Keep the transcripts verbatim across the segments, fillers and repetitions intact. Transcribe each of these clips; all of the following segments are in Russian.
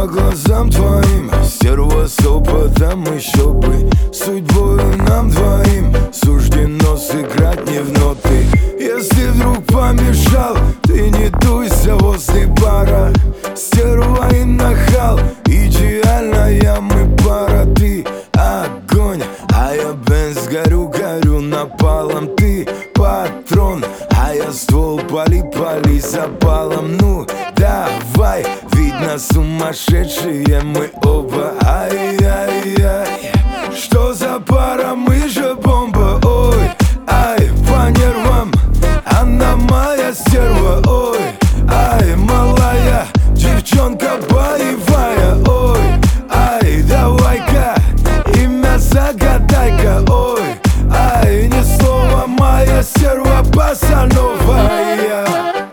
по глазам твоим, стерва с опытом еще бы. Судьбою нам двоим суждено сыграть не в ноты. Если вдруг помешал, ты не дуйся возле бара. Стерва и нахал, идеальная мы пара. Ты огонь, а я бенз, горю, горю напалом. Ты патрон, а я ствол, пали, пали запалом. Ну давай, видно сумасшедшие мы оба. Ай-яй-яй, что за пара, мы же бомба. Ой, ай, по нервам, она моя стерва. Ой, ай, малая девчонка боевая. Ой, ай, давай-ка имя загадай-ка. Ой, ай, ни слова, моя стерва босановая.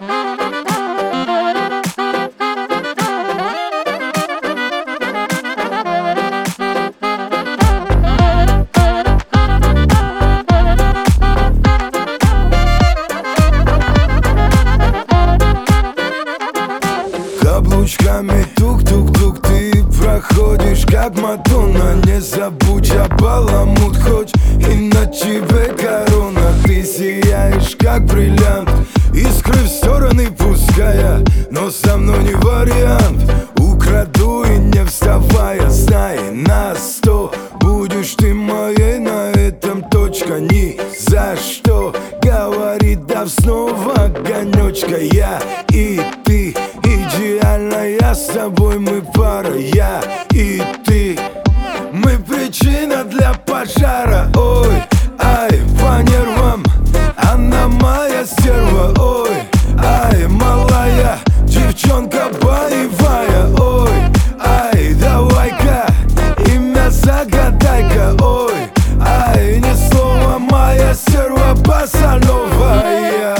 Каблучками тук-тук-тук ты проходишь как Мадонна. Не забудь, я баламут, хоть и на тебе корона. Ты сияешь как бриллиант, искры в стороны пуская, но со мной не вариант. Украду и не вставая, знай на сто, будешь ты моей, на этом точка. Ни за что, говорит, да снова огонечка. Я и ты идеальная, с тобой мы пара. Я и ты, мы причина для пожара. Ой, ай, по нервам, она моя стерва. Ой, ай, малая девчонка боевая. Ой, ай, давай-ка имя загадай-ка. Ой, ай, ни слова, моя стерва босановая.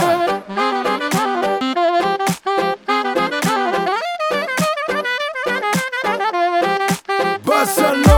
Bossa Nova.